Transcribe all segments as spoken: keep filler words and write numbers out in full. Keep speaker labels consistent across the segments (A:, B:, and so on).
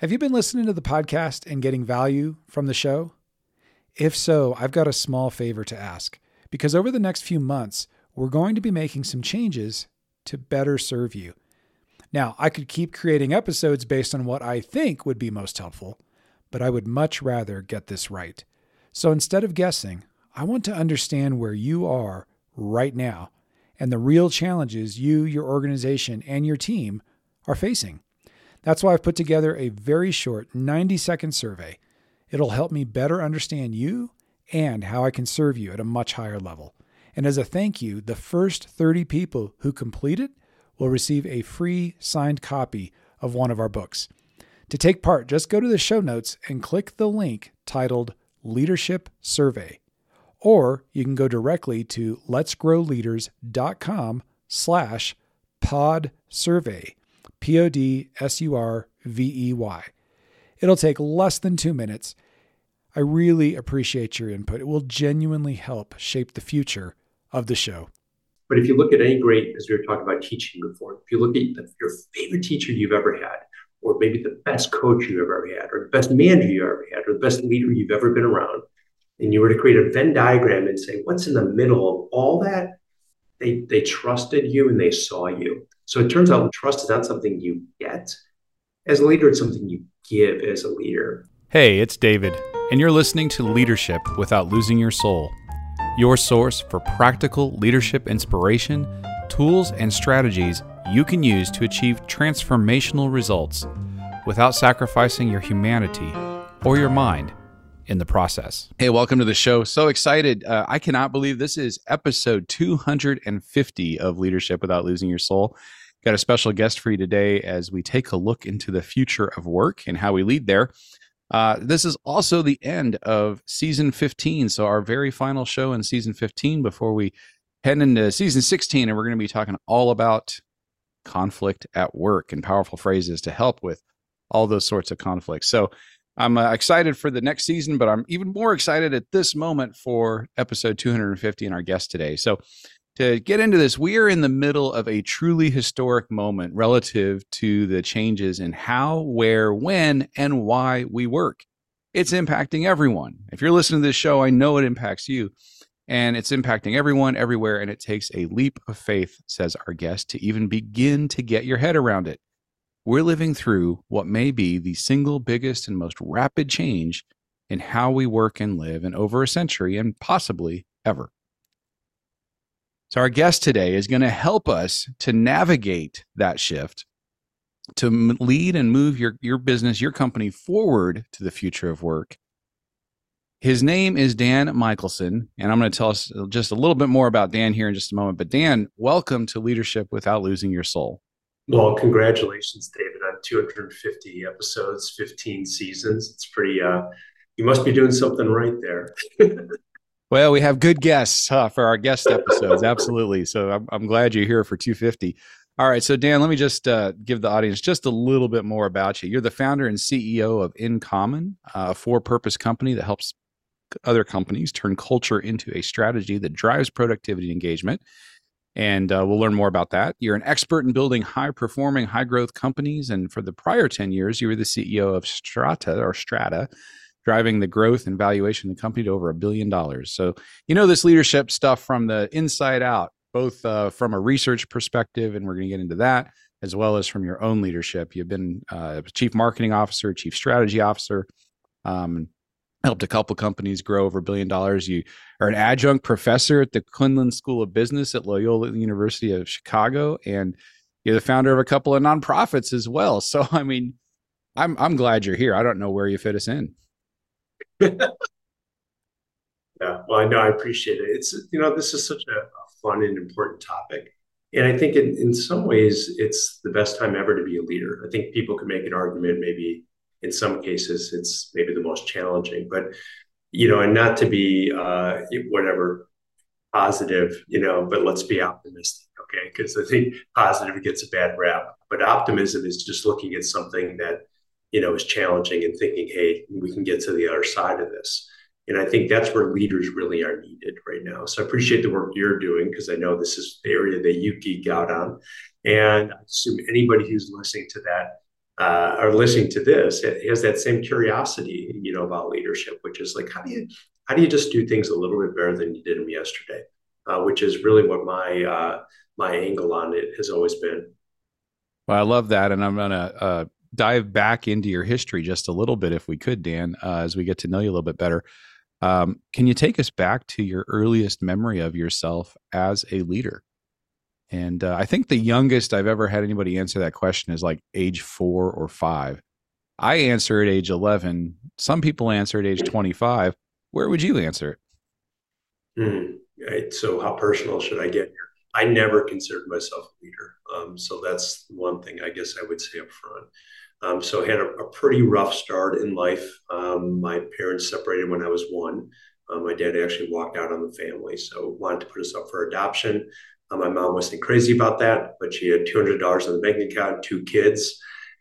A: Have you been listening to the podcast and getting value from the show? If so, I've got a small favor to ask, because over the next few months, we're going to be making some changes to better serve you. Now, I could keep creating episodes based on what I think would be most helpful, but I would much rather get this right. So instead of guessing, I want to understand where you are right now and the real challenges you, your organization, and your team are facing. That's why I've put together a very short ninety second survey. It'll help me better understand you and how I can serve you at a much higher level. And as a thank you, the first thirty people who complete it will receive a free signed copy of one of our books. To take part, just go to the show notes and click the link titled Leadership Survey. Or you can go directly to letsgrowleaders.com slash pod survey. P O D S U R V E Y. It'll take less than two minutes. I really appreciate your input. It will genuinely help shape the future of the show.
B: But if you look at any great, as we were talking about teaching before, if you look at the, your favorite teacher you've ever had, or maybe the best coach you've ever had, or the best manager you've ever had, or the best leader you've ever been around, and you were to create a Venn diagram and say, what's in the middle of all that? They, they trusted you and they saw you. So it turns out trust is not something you get as a leader, it's something you give as a leader.
C: Hey, it's David, and you're listening to Leadership Without Losing Your Soul, your source for practical leadership inspiration, tools, and strategies you can use to achieve transformational results without sacrificing your humanity or your mind in the process. Hey, welcome to the show. So excited. Uh, I cannot believe this is episode two hundred fifty of Leadership Without Losing Your Soul. Got a special guest for you today as we take a look into the future of work and how we lead there. Uh, this is also the end of season fifteen. So our very final show in season fifteen before we head into season sixteen. And we're going to be talking all about conflict at work and powerful phrases to help with all those sorts of conflicts. So I'm uh, excited for the next season, but I'm even more excited at this moment for episode two hundred fifty and our guest today. So to get into this, we are in the middle of a truly historic moment relative to the changes in how, where, when, and why we work. It's impacting everyone. If you're listening to this show, I know it impacts you, and it's impacting everyone everywhere, and it takes a leap of faith, says our guest, to even begin to get your head around it. We're living through what may be the single biggest and most rapid change in how we work and live in over a century and possibly ever. So our guest today is going to help us to navigate that shift, to m- lead and move your, your business, your company forward to the future of work. His name is Dan Michelson, and I'm going to tell us just a little bit more about Dan here in just a moment. But Dan, welcome to Leadership Without Losing Your Soul.
B: Well, congratulations, David, on two hundred fifty episodes, fifteen seasons. It's pretty, uh, you must be doing something right there.
C: Well, we have good guests huh, for our guest episodes. Absolutely. So I'm, I'm glad you're here for two hundred fifty. All right. So Dan, let me just uh, give the audience just a little bit more about you. You're the founder and C E O of InCommon, a for-purpose company that helps other companies turn culture into a strategy that drives productivity and engagement. And uh, we'll learn more about that. You're an expert in building high-performing, high-growth companies. And for the prior ten years, you were the C E O of Strata or Strata, driving the growth and valuation of the company to over a billion dollars. So you know this leadership stuff from the inside out, both uh, from a research perspective, and we're going to get into that, as well as from your own leadership. You've been uh, chief marketing officer, chief strategy officer, um, helped a couple companies grow over a billion dollars. You are an adjunct professor at the Quinlan School of Business at Loyola University of Chicago, and you're the founder of a couple of nonprofits as well. So, I mean, I'm I'm glad you're here. I don't know where you fit us in.
B: Yeah, well, I know, I appreciate it. It's, you know, this is such a, a fun and important topic. And I think in, in some ways, it's the best time ever to be a leader. I think people could make an argument, maybe in some cases, it's maybe the most challenging, but, you know, and not to be uh, whatever positive, you know, but let's be optimistic, okay? Because I think positive gets a bad rap, but optimism is just looking at something that, you know, is challenging and thinking, hey, we can get to the other side of this. And I think that's where leaders really are needed right now. So I appreciate the work you're doing, because I know this is the area that you geek out on. And I assume anybody who's listening to that uh, are listening to this has that same curiosity, you know, about leadership, which is like, how do you how do you just do things a little bit better than you did them yesterday? Uh, which is really what my uh, my angle on it has always been.
C: Well, I love that, and I'm gonna uh, dive back into your history just a little bit, if we could, Dan, uh, as we get to know you a little bit better. Um, can you take us back to your earliest memory of yourself as a leader? And uh, I think the youngest I've ever had anybody answer that question is like age four or five. I answer at age eleven. Some people answer at age twenty-five. Where would you answer it?
B: Mm, right. So how personal should I get here? I never considered myself a leader. Um, so that's one thing I guess I would say up front. Um, so I had a, a pretty rough start in life. Um, my parents separated when I was one. Um, my dad actually walked out on the family, so wanted to put us up for adoption. Uh, my mom wasn't crazy about that, but she had two hundred dollars in the bank account, two kids,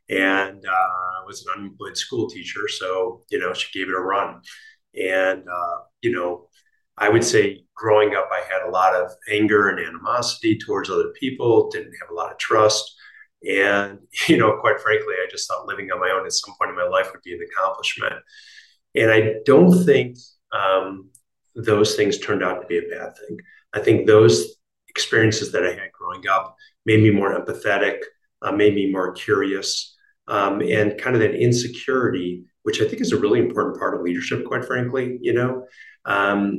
B: and uh, was an unemployed school teacher. So, you know, she gave it a run. And, uh, you know, I would say growing up, I had a lot of anger and animosity towards other people, didn't have a lot of trust. And, you know, quite frankly, I just thought living on my own at some point in my life would be an accomplishment. And I don't think um, those things turned out to be a bad thing. I think those experiences that I had growing up made me more empathetic, uh, made me more curious, um, and kind of that insecurity, which I think is a really important part of leadership, quite frankly, you know, um,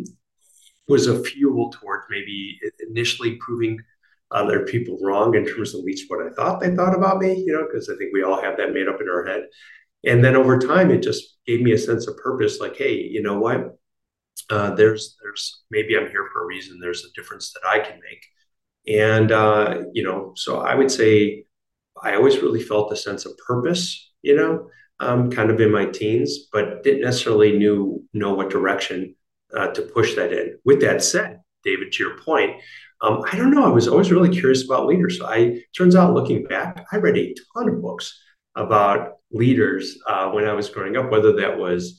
B: was a fuel towards maybe initially proving other people wrong in terms of at least what I thought they thought about me, you know, because I think we all have that made up in our head. And then over time, it just gave me a sense of purpose. Like, hey, you know what? Uh, there's, there's maybe I'm here for a reason. There's a difference that I can make. And uh, you know, so I would say I always really felt a sense of purpose. You know, um, kind of in my teens, but didn't necessarily knew know what direction uh, to push that in. With that said, David, to your point, um, I don't know. I was always really curious about leaders. So I turns out, looking back, I read a ton of books about leaders uh, when I was growing up, whether that was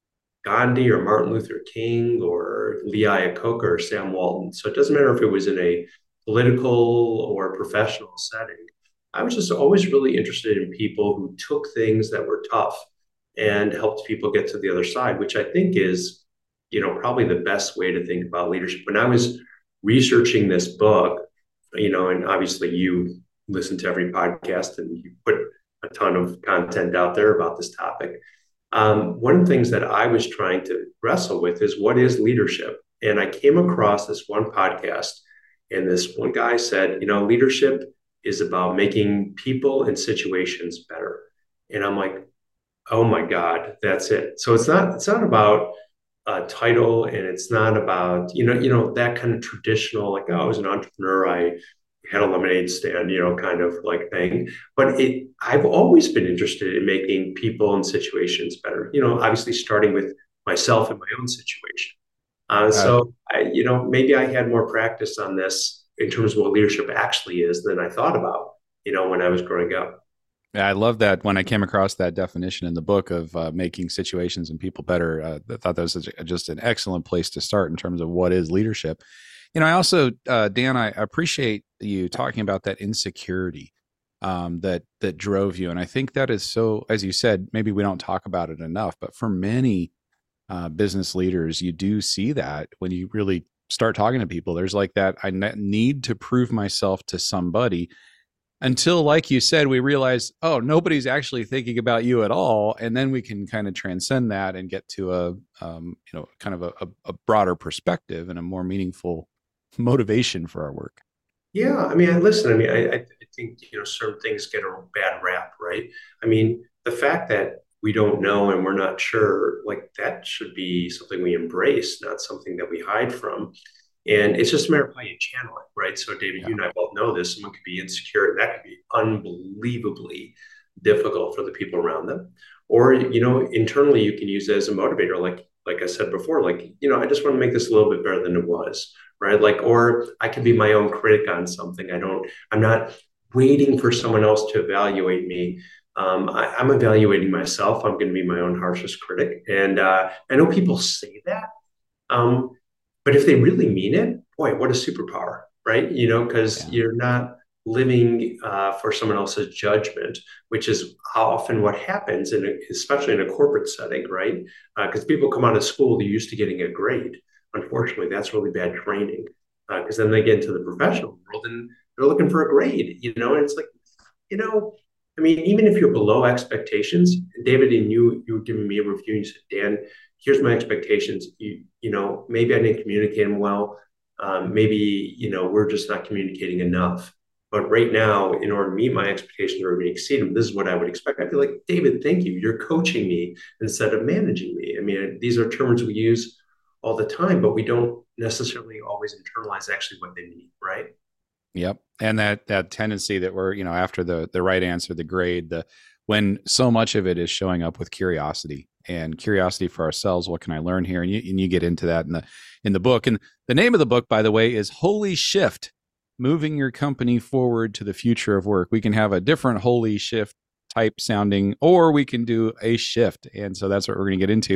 B: Gandhi or Martin Luther King or Lee Iacocca or Sam Walton. So it doesn't matter if it was in a political or professional setting. I was just always really interested in people who took things that were tough and helped people get to the other side, which I think is, you know, probably the best way to think about leadership. When I was researching this book, you know, and obviously you listen to every podcast and you put a ton of content out there about this topic. Um, one of the things that I was trying to wrestle with is what is leadership? And I came across this one podcast, and this one guy said, you know, leadership is about making people and situations better. And I'm like, oh my God, that's it. So it's not, it's not about a title, and it's not about, you know, you know, that kind of traditional, like, oh, I was an entrepreneur, I had a lemonade stand, you know, kind of like thing. But it, I've always been interested in making people and situations better, you know, obviously starting with myself and my own situation. Uh,
C: Uh,
B: so, I, you know, maybe I had more practice on this in terms of what leadership actually is than I thought about, you know, when I was growing up.
C: Yeah, I love that when I came across that definition in the book of uh, making situations and people better. Uh, I thought that was such a, just an excellent place to start in terms of what is leadership. You know, I also, uh, Dan, I appreciate you talking about that insecurity um, that that drove you, and I think that is so. As you said, maybe we don't talk about it enough, but for many uh, business leaders, you do see that when you really start talking to people. There's like that I ne- need to prove myself to somebody. Until, like you said, we realize, oh, nobody's actually thinking about you at all, and then we can kind of transcend that and get to a, um, you know, kind of a, a, a broader perspective and a more meaningful motivation for our work.
B: Yeah, I mean, listen, I mean, I, I think, you know, certain things get a bad rap, right? I mean, the fact that we don't know and we're not sure, like that should be something we embrace, not something that we hide from. And it's just a matter of how you channel it, right? So, David,
C: Yeah.
B: you and I both know this. Someone could be insecure, and that could be unbelievably difficult for the people around them. Or, you know, internally, you can use it as a motivator, like like I said before, like, you know, I just want to make this a little bit better than it was, right? Like, or I can be my own critic on something. I don't, I'm not waiting for someone else to evaluate me. Um, I, I'm evaluating myself. I'm going to be my own harshest critic. And uh, I know people say that. Um, but if they really mean it, boy, what a superpower, right? You know, because
C: Yeah.
B: you're not living uh, for someone else's judgment, which is often what happens, in a, especially in a corporate setting, right? Because uh, people come out of school, they're used to getting a grade. Unfortunately, that's really bad training, because uh, then they get into the professional world and they're looking for a grade, you know, and it's like, you know, I mean, even if you're below expectations, David, and you, you were giving me a review, and you said, Dan, here's my expectations. You, you know, maybe I didn't communicate them well. Um, maybe, you know, we're just not communicating enough. But right now, in order to meet my expectations or to exceed them, this is what I would expect. I feel like, David, thank you. You're coaching me instead of managing me. I mean, these are terms we use all the time, but we don't necessarily always internalize actually what they mean, right?
C: Yep. And that that tendency that we're, you know, after the the right answer, the grade, the when so much of it is showing up with curiosity and curiosity for ourselves. What can I learn here? And you, and you get into that in the in the book. And the name of the book, by the way, is Holy Shift: Moving Your Company Forward to the Future of Work. We can have a different holy shift type sounding, or we can do a shift. And so that's what we're going to get into.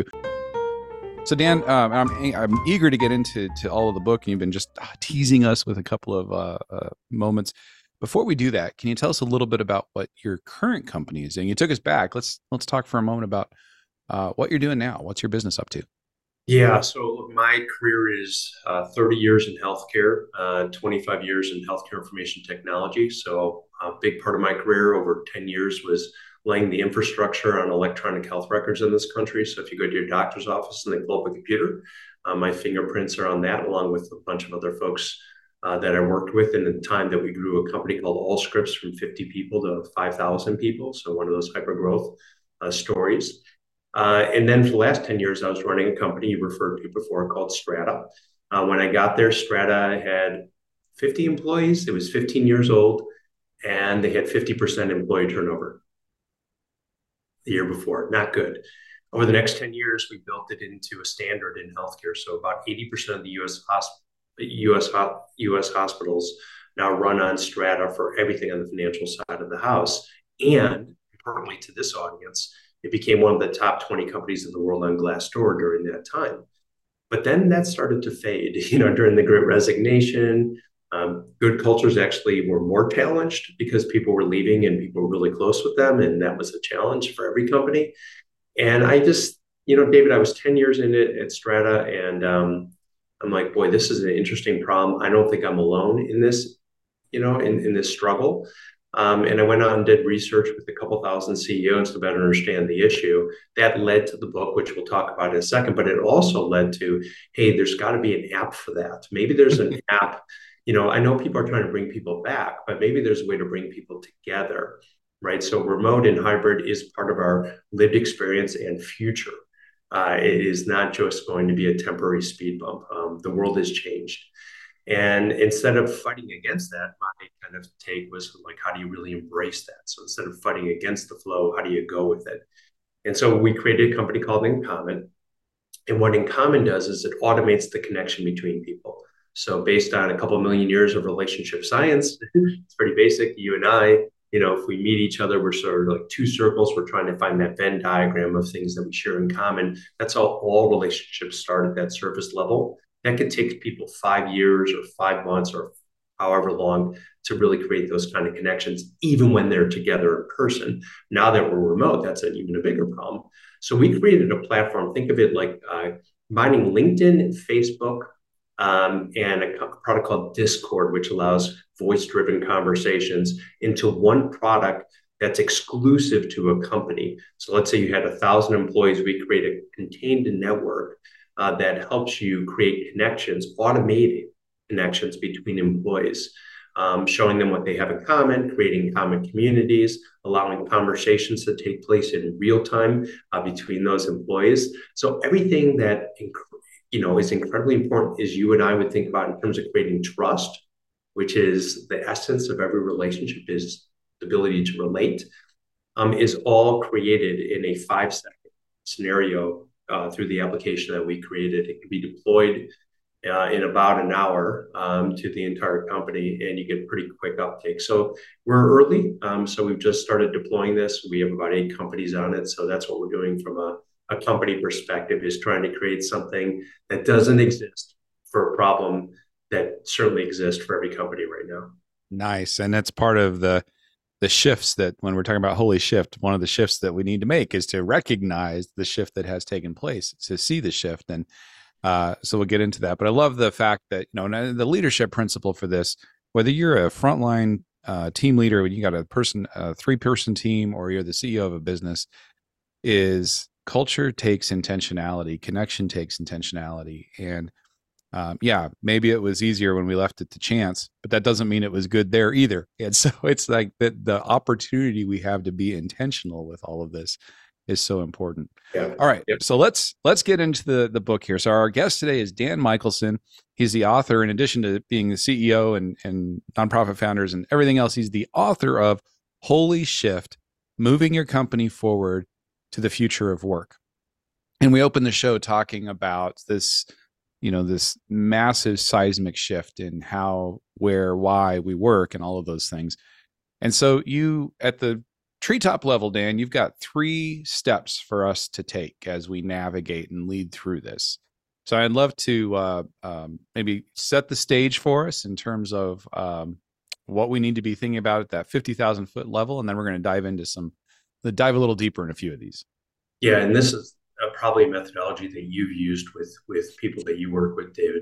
C: So Dan, um, I'm I'm eager to get into to all of the book, and you've been just uh, teasing us with a couple of uh, uh, moments. Before we do that, can you tell us a little bit about what your current company is doing? You took us back. Let's let's talk for a moment about uh, what you're doing now. What's your business up to?
B: Yeah, so my career is uh, thirty years in healthcare, uh, twenty-five years in healthcare information technology. So a big part of my career over ten years was laying the infrastructure on electronic health records in this country. So if you go to your doctor's office and they pull up a computer, uh, my fingerprints are on that, along with a bunch of other folks uh, that I worked with in the time that we grew a company called Allscripts from fifty people to five thousand people. So one of those hyper growth uh, stories. Uh, and then for the last ten years, I was running a company you referred to before called Strata. Uh, when I got there, Strata had fifty employees. It was fifteen years old, and they had fifty percent employee turnover the year before. Not good. Over the next ten years, we built it into a standard in healthcare. So about eighty percent of the U S hosp- U S ho- U S hospitals now run on Strata for everything on the financial side of the house. And importantly to this audience, it became one of the top twenty companies in the world on Glassdoor during that time. But then that started to fade, you know, during the Great Resignation. Um, good cultures actually were more challenged because people were leaving and people were really close with them. And that was a challenge for every company. And I just, you know, David, I was ten years in it at Strata, and um, I'm like, boy, this is an interesting problem. I don't think I'm alone in this, you know, in, in this struggle. Um, and I went out and did research with a couple thousand C E Os to better understand the issue. That led to the book, which we'll talk about in a second, but it also led to, hey, there's got to be an app for that. Maybe there's an app, you know, I know people are trying to bring people back, but maybe there's a way to bring people together, right? So remote and hybrid is part of our lived experience and future. Uh, it is not just going to be a temporary speed bump. Um, the world has changed. And instead of fighting against that, my kind of take was like, how do you really embrace that? So instead of fighting against the flow, how do you go with it? And so we created a company called InCommon. And what InCommon does is it automates the connection between people. So based on a couple million years of relationship science, it's pretty basic. You and I, you know, if we meet each other, we're sort of like two circles. We're trying to find that Venn diagram of things that we share in common. That's how all relationships start at that surface level. That could take people five years or five months or however long to really create those kind of connections, even when they're together in person. Now that we're remote, that's an even a bigger problem. So we created a platform. Think of it like uh, combining LinkedIn and Facebook um, and a product called Discord, which allows voice-driven conversations into one product that's exclusive to a company. So let's say you had a thousand employees. We create a contained network Uh, that helps you create connections, automated connections between employees, um, showing them what they have in common, creating common communities, allowing conversations to take place in real time uh, between those employees. So everything that you know is incredibly important is you and I would think about in terms of creating trust, which is the essence of every relationship, is the ability to relate, um, is all created in a five-second scenario. Uh, through the application that we created. It can be deployed uh, in about an hour um, to the entire company, and you get pretty quick uptake. So we're early, um, so we've just started deploying this. We have about eight companies on it, so that's what we're doing from a, a company perspective, is trying to create something that doesn't exist for a problem that certainly exists for every company right now.
C: Nice. And that's part of the the shifts that when we're talking about holy shift, one of the shifts that we need to make is to recognize the shift that has taken place, to see the shift. And uh, so we'll get into that. But I love the fact that, you know, the leadership principle for this, whether you're a frontline uh, team leader, when you got a person, a three person team, or you're the C E O of a business, is culture takes intentionality, connection takes intentionality. And Um, yeah, maybe it was easier when we left it to chance, but that doesn't mean it was good there either. And so it's like the, the opportunity we have to be intentional with all of this is so important.
B: Yeah.
C: All right.
B: Yep.
C: So let's, let's get into the, the book here. So our guest today is Dan Michelson. He's the author, in addition to being the C E O and, and nonprofit founders and everything else, he's the author of Holy Shift, Moving Your Company Forward to the Future of Work. And we opened the show talking about this, you know, this massive seismic shift in how, where, why we work and all of those things. And so you, at the treetop level, Dan, you've got three steps for us to take as we navigate and lead through this. So I'd love to uh, um, maybe set the stage for us in terms of um, what we need to be thinking about at that fifty thousand foot level. And then we're going to dive into some, dive a little deeper in a few of these.
B: Yeah. And this is Uh, probably a methodology that you've used with with people that you work with, David.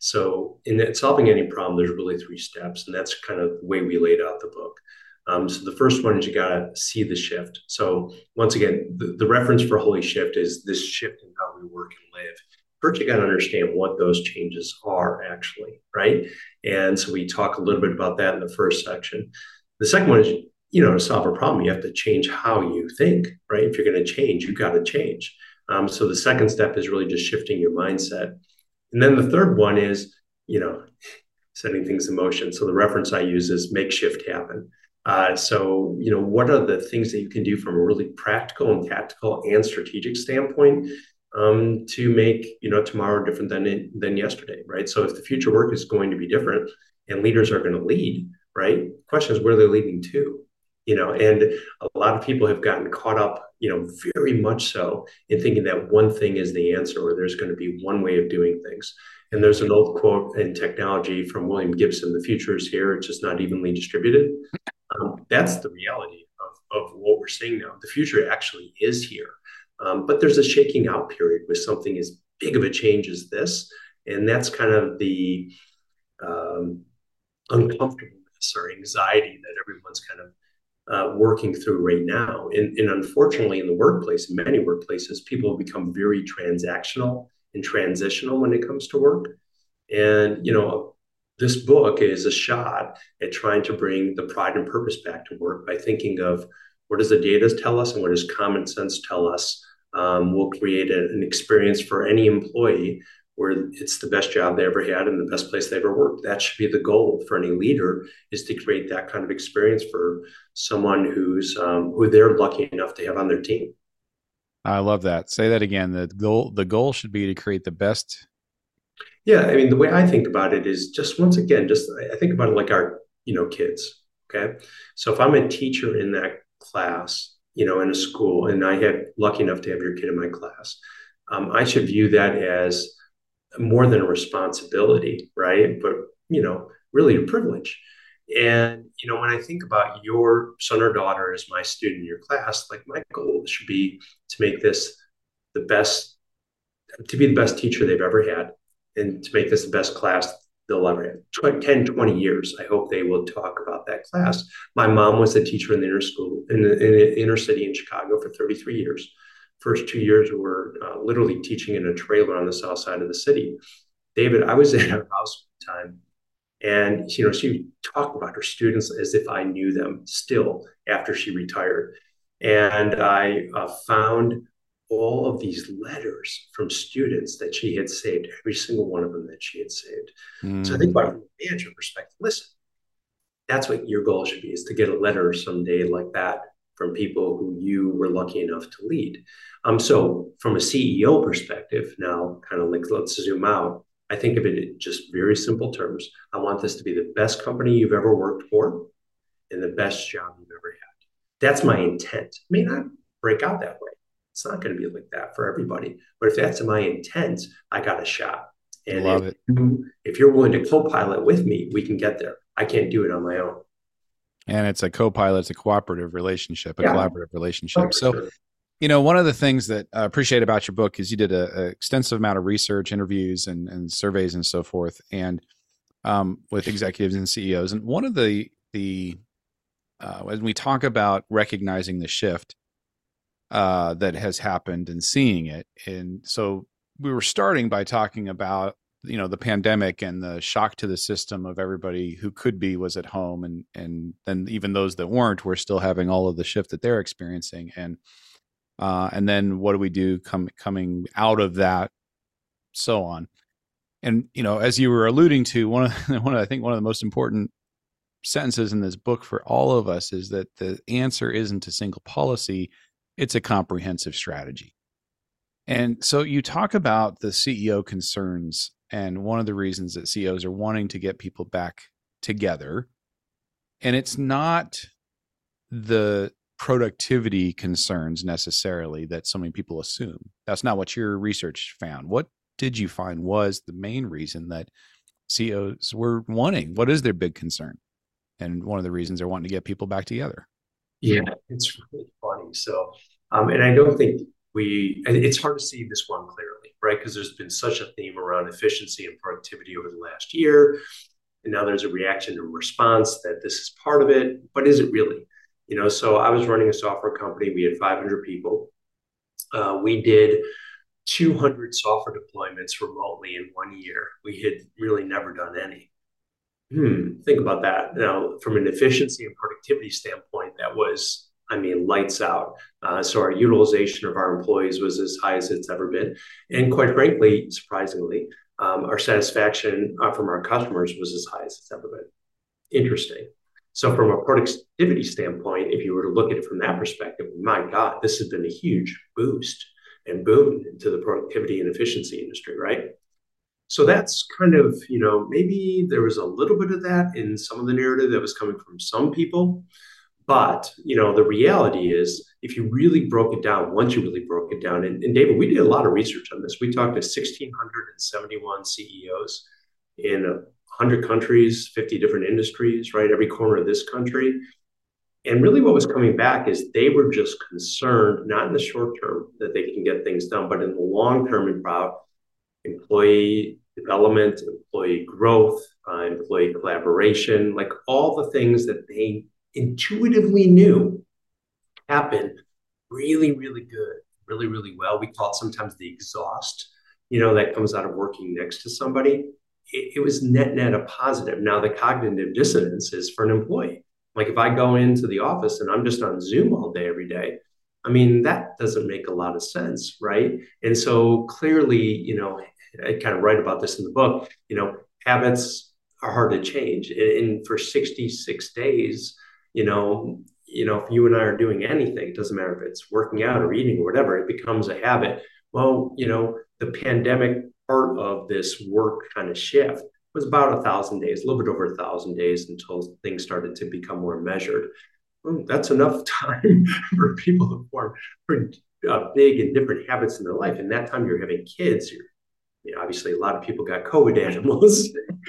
B: So in that, solving any problem, there's really three steps, and that's kind of the way we laid out the book. Um, so the first one is you got to see the shift. So once again, the, the reference for Holy Shift is this shift in how we work and live. First, you got to understand what those changes are actually, right? And so we talk a little bit about that in the first section. The second one is, you know, to solve a problem, you have to change how you think, right? If you're going to change, you got to change. Um, so the second step is really just shifting your mindset. And then the third one is, you know, setting things in motion. So the reference I use is make shift happen. Uh, so, you know, what are the things that you can do from a really practical and tactical and strategic standpoint um, to make, you know, tomorrow different than it, than yesterday, right? So if the future work is going to be different and leaders are going to lead, right? The question is where they're leading to. You know, and a lot of people have gotten caught up, you know, very much so in thinking that one thing is the answer or there's going to be one way of doing things. And there's an old quote in technology from William Gibson, the future is here, it's just not evenly distributed. Um, that's the reality of, of what we're seeing now. The future actually is here. Um, but there's a shaking out period with something as big of a change as this. And that's kind of the um, uncomfortableness or anxiety that everyone's kind of Uh, working through right now. And, and unfortunately, in the workplace, in many workplaces, people have become very transactional and transitional when it comes to work. And, you know, this book is a shot at trying to bring the pride and purpose back to work by thinking of what does the data tell us and what does common sense tell us um, will create a, an experience for any employee where it's the best job they ever had and the best place they ever worked. That should be the goal for any leader, is to create that kind of experience for someone who's um, who they're lucky enough to have on their team.
C: I love that. Say that again. The goal, the goal should be to create the best.
B: Yeah. I mean, the way I think about it is just, once again, just, I think about it like our, you know, kids. Okay. So if I'm a teacher in that class, you know, in a school, and I had lucky enough to have your kid in my class, um, I should view that as more than a responsibility, right? But, you know, really a privilege. And, you know, when I think about your son or daughter as my student in your class, like my goal should be to make this the best, to be the best teacher they've ever had, and to make this the best class they'll ever have. ten, twenty years, I hope they will talk about that class. My mom was a teacher in the inner school, in the, in the inner city in Chicago for thirty-three years. First two years we were uh, literally teaching in a trailer on the south side of the city. David, I was in her house one time, and you know, she talked about her students as if I knew them still after she retired. And I uh, found all of these letters from students that she had saved, every single one of them that she had saved. Mm. So I think about it from a manager perspective. Listen, that's what your goal should be, is to get a letter someday like that from people who you were lucky enough to lead. Um, so from a C E O perspective, now kind of like, let's zoom out. I think of it in just very simple terms. I want this to be the best company you've ever worked for and the best job you've ever had. That's my intent. It may not break out that way. It's not going to be like that for everybody. But if that's my intent, I got a shot. And
C: Love
B: if,
C: it.
B: You, if you're willing to co-pilot with me, we can get there. I can't do it on my own.
C: And it's a co-pilot, it's a cooperative relationship, a
B: Yeah,
C: collaborative relationship. So,
B: one hundred percent.
C: you know, one of the things that I appreciate about your book is you did an extensive amount of research, interviews, and, and surveys and so forth, and um, with executives and C E Os. And one of the the uh, when we talk about recognizing the shift uh, that has happened and seeing it, and so we were starting by talking about, you know, the pandemic and the shock to the system of everybody who could be was at home, and and then even those that weren't were still having all of the shift that they're experiencing, and uh, and then what do we do com- coming out of that, so on. And you know, as you were alluding to, one of one of, I think one of the most important sentences in this book for all of us is that the answer isn't a single policy, it's a comprehensive strategy. And so you talk about the C E O concerns, and one of the reasons that C E Os are wanting to get people back together. And it's not the productivity concerns necessarily that so many people assume. That's not what your research found. What did you find was the main reason that C E Os were wanting? What is their big concern? And one of the reasons they're wanting to get people back together.
B: Yeah, it's really funny. So, um, and I don't think we, it's hard to see this one clearly, right? Because there's been such a theme around efficiency and productivity over the last year. And now there's a reaction and response that this is part of it, but is it really? You know, so I was running a software company. We had five hundred people. Uh, we did two hundred software deployments remotely in one year. We had really never done any. Hmm, think about that. Now, from an efficiency and productivity standpoint, that was, I mean, lights out. Uh, so our utilization of our employees was as high as it's ever been. And quite frankly, surprisingly, um, our satisfaction uh, from our customers was as high as it's ever been. Interesting. So from a productivity standpoint, if you were to look at it from that perspective, my God, this has been a huge boost and boom to the productivity and efficiency industry, right? So that's kind of, you know, maybe there was a little bit of that in some of the narrative that was coming from some people. But, you know, the reality is, if you really broke it down, once you really broke it down, and, and David, we did a lot of research on this. We talked to one thousand six hundred seventy-one C E Os in one hundred countries, fifty different industries, right? Every corner of this country. And really what was coming back is they were just concerned, not in the short term that they can get things done, but in the long term about employee development, employee growth, uh, employee collaboration, like all the things that they intuitively knew happen really, really good, really, really well. We call it sometimes the exhaust, you know, that comes out of working next to somebody. It, it was net, net a positive. Now, the cognitive dissonance is for an employee. Like if I go into the office and I'm just on Zoom all day, every day, I mean, that doesn't make a lot of sense, right? And so clearly, you know, I kind of write about this in the book, you know, habits are hard to change. And for sixty-six days, you know, you know, if you and I are doing anything, it doesn't matter if it's working out or eating or whatever, it becomes a habit. Well, you know, the pandemic part of this work kind of shift was about a thousand days, a little bit over a thousand days until things started to become more measured. Well, that's enough time for people to form pretty uh, big and different habits in their life. And that time you're having kids, you're, you know, obviously a lot of people got COVID animals.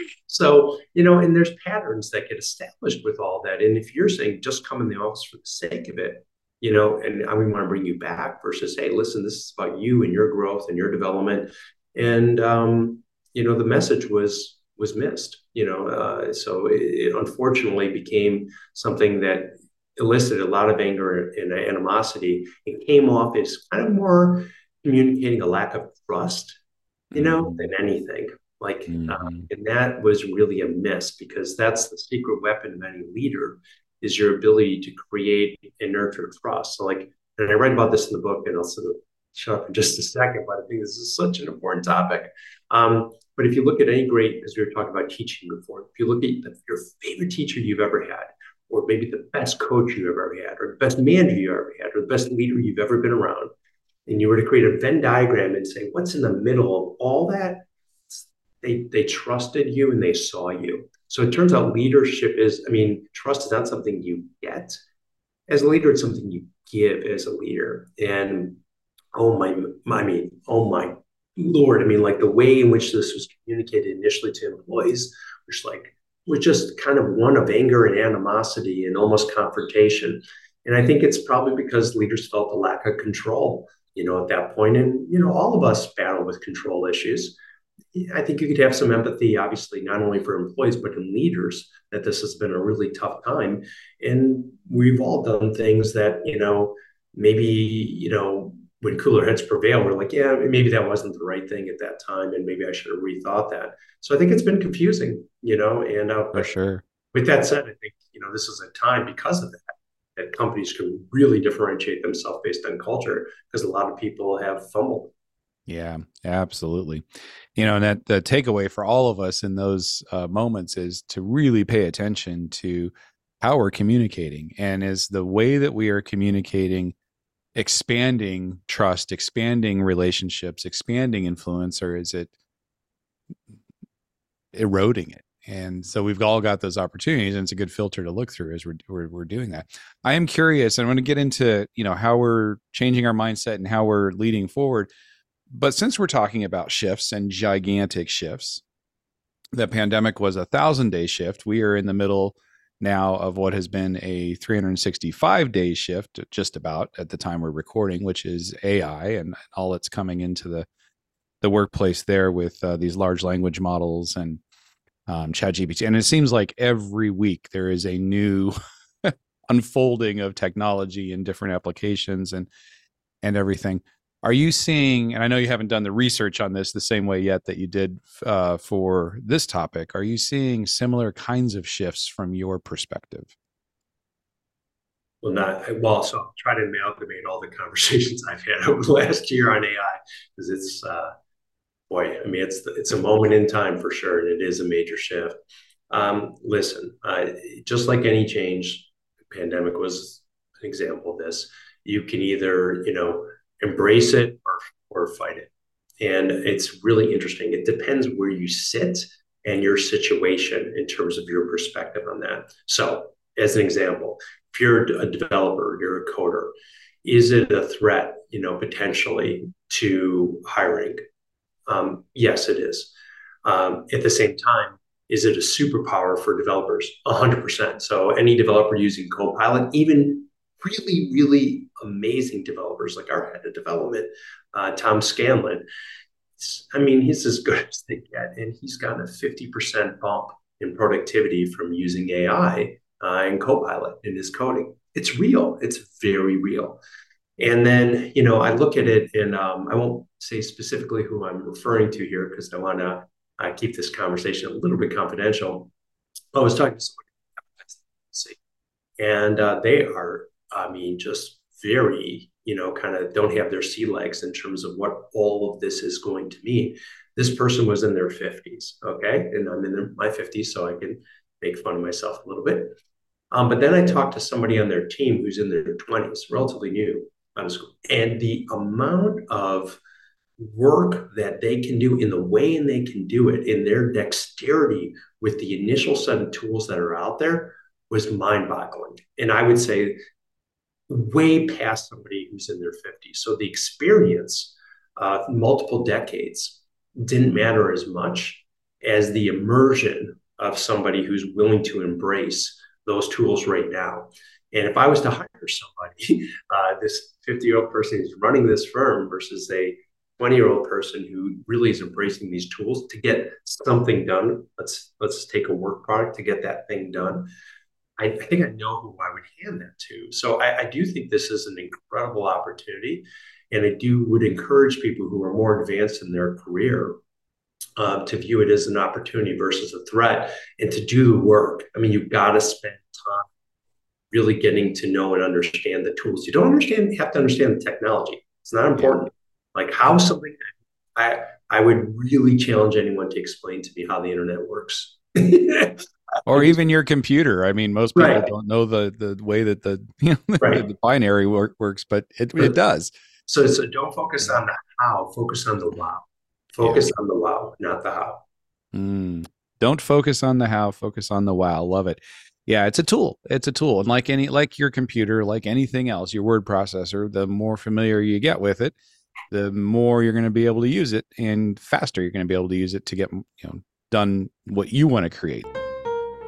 B: So, you know, and there's patterns that get established with all that. And if you're saying just come in the office for the sake of it, you know, and we want to bring you back versus, hey, listen, this is about you and your growth and your development. And, um, you know, the message was, was missed, you know, uh, so it, it unfortunately became something that elicited a lot of anger and animosity. It came off as kind of more communicating a lack of trust, you know, mm-hmm. than anything. Like, mm-hmm. um, and that was really a miss, because that's the secret weapon of any leader, is your ability to create and nurture trust. So like, and I write about this in the book, and I'll sort of shut up in just a second, but I think this is such an important topic. Um, but if you look at any great, as we were talking about teaching before, if you look at the, your favorite teacher you've ever had, or maybe the best coach you've ever had, or the best manager you've ever had, or the best leader you've ever been around, and you were to create a Venn diagram and say, what's in the middle of all that? They, they trusted you and they saw you. So it turns out leadership is, I mean, trust is not something you get as a leader, it's something you give as a leader. And oh my, I mean, oh my Lord, I mean, like the way in which this was communicated initially to employees was like, was just kind of one of anger and animosity and almost confrontation. And I think it's probably because leaders felt a lack of control, you know, at that point. And, you know, all of us battle with control issues. I think you could have some empathy, obviously, not only for employees, but in leaders, that this has been a really tough time. And we've all done things that, you know, maybe, you know, when cooler heads prevail, we're like, yeah, maybe that wasn't the right thing at that time. And maybe I should have rethought that. So I think it's been confusing, you know, and uh,
C: For sure.
B: With that said, I think, you know, this is a time because of that, that companies can really differentiate themselves based on culture, because a lot of people have fumbled.
C: Yeah, absolutely. You know, and that the takeaway for all of us in those uh, moments is to really pay attention to how we're communicating, and is the way that we are communicating expanding trust, expanding relationships, expanding influence, or is it eroding it? And so we've all got those opportunities, and it's a good filter to look through as we're, we're, we're doing that. I am curious, and I want to get into, you know, how we're changing our mindset and how we're leading forward. But since we're talking about shifts and gigantic shifts, the pandemic was a thousand day shift. We are in the middle now of what has been a three hundred sixty-five day shift, just about at the time we're recording, which is A I and all that's coming into the, the workplace there with uh, these large language models and um, ChatGPT. And it seems like every week there is a new unfolding of technology and different applications and, and everything. Are you seeing, and I know you haven't done the research on this the same way yet that you did uh, for this topic, are you seeing similar kinds of shifts from your perspective?
B: Well, not well. So I'll try to amalgamate all the conversations I've had over the last year on A I, because it's, uh, boy, I mean, it's it's a moment in time for sure, and it is a major shift. Um, listen, uh, just like any change, the pandemic was an example of this. You can either, you know, embrace it or, or fight it. And it's really interesting. It depends where you sit and your situation in terms of your perspective on that. So as an example, if you're a developer, you're a coder, is it a threat, you know, potentially to hiring? Um, yes, it is. Um, at the same time, is it a superpower for developers? one hundred percent. So any developer using Copilot, even really, really amazing developers like our head of development, uh, Tom Scanlon. I mean, he's as good as they get, and he's gotten a fifty percent bump in productivity from using A I uh, and Copilot in his coding. It's real. It's very real. And then, you know, I look at it, and um, I won't say specifically who I'm referring to here because I want to uh, keep this conversation a little bit confidential. I was talking to somebody, and uh, they are, I mean, just very, you know, kind of don't have their sea legs in terms of what all of this is going to mean. This person was in their fifties, okay? And I'm in my fifties, so I can make fun of myself a little bit. Um, but then I talked to somebody on their team who's in their twenties, relatively new out of school. And the amount of work that they can do in the way and they can do it in their dexterity with the initial set of tools that are out there was mind-boggling. And I would say way past somebody who's in their fifties. So the experience of uh, multiple decades didn't matter as much as the immersion of somebody who's willing to embrace those tools right now. And if I was to hire somebody, uh, this fifty-year-old person who's running this firm versus a twenty-year-old person who really is embracing these tools to get something done, let's let's take a work product to get that thing done. I, I think I know who I would hand that to. So I, I do think this is an incredible opportunity. And I do would encourage people who are more advanced in their career uh, to view it as an opportunity versus a threat, and to do the work. I mean, you've got to spend time really getting to know and understand the tools. You don't understand, you have to understand the technology. It's not important. Like how something, I, I would really challenge anyone to explain to me how the internet works.
C: Or even your computer. I mean, most people
B: right.
C: don't know the the way that the, you know,
B: right.
C: the binary work, works, but it, it does.
B: So, so don't focus on the how, focus on the wow. Focus yeah. on the wow, not the how.
C: Mm. Don't focus on the how, focus on the wow. Love it. Yeah, it's a tool. It's a tool. And like any, like your computer, like anything else, your word processor, the more familiar you get with it, the more you're going to be able to use it, and faster you're going to be able to use it to get, you know, done what you want to create.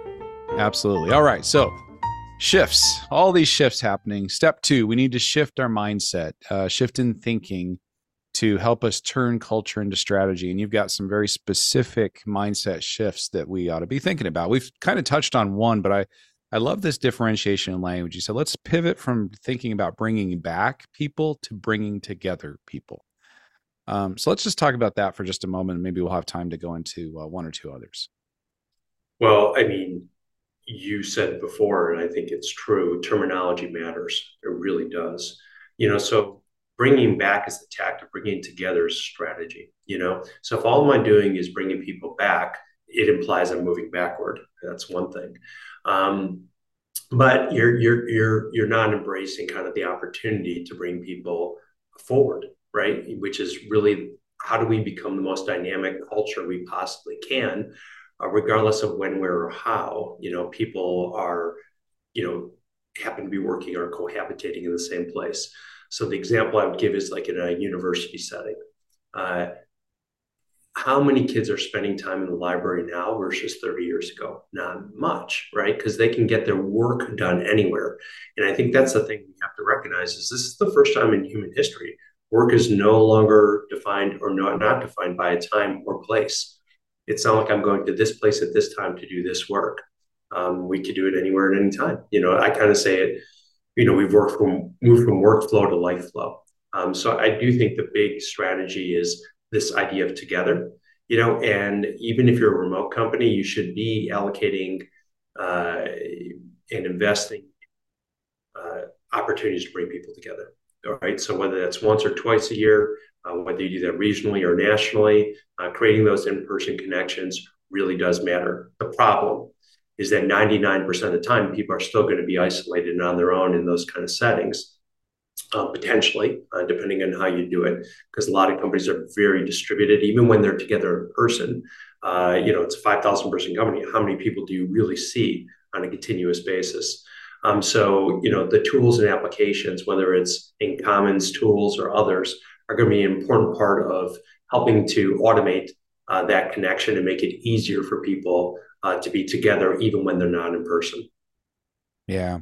C: Absolutely. All right. So shifts, all these shifts happening. Step two, we need to shift our mindset, uh, shift in thinking to help us turn culture into strategy. And you've got some very specific mindset shifts that we ought to be thinking about. We've kind of touched on one, but I, I love this differentiation in language. You said, let's pivot from thinking about bringing back people to bringing together people. Um, so let's just talk about that for just a moment. And maybe we'll have time to go into uh, one or two others.
B: Well, I mean, you said before, and I think it's true, terminology matters. It really does. You know, so bringing back is the tactic, bringing together is strategy, you know? So if all I'm doing is bringing people back, it implies I'm moving backward. That's one thing. Um, but you're, you're, you're, you're not embracing kind of the opportunity to bring people forward, right? Which is really, how do we become the most dynamic culture we possibly can, uh, regardless of when, where, or how? You know, people are, you know, happen to be working or cohabitating in the same place. So the example I would give is like in a university setting. Uh, how many kids are spending time in the library now versus thirty years ago? Not much, right? Because they can get their work done anywhere. And I think that's the thing we have to recognize is this is the first time in human history, work is no longer defined or not, not defined by a time or place. It's not like I'm going to this place at this time to do this work. Um, we could do it anywhere at any time. You know, I kind of say it, you know, we've worked from moved from workflow to life flow. Um, so I do think the big strategy is this idea of together, you know, and even if you're a remote company, you should be allocating uh, and investing uh, opportunities to bring people together. All right. So whether that's once or twice a year, uh, whether you do that regionally or nationally, uh, creating those in-person connections really does matter. The problem is that ninety-nine percent of the time, people are still going to be isolated and on their own in those kind of settings, uh, potentially, uh, depending on how you do it, because a lot of companies are very distributed, even when they're together in person. Uh, you know, it's a five thousand person company. How many people do you really see on a continuous basis? Um, so, you know, the tools and applications, whether it's in Commons tools or others, are going to be an important part of helping to automate uh, that connection and make it easier for people uh, to be together, even when they're not in person.
C: Yeah.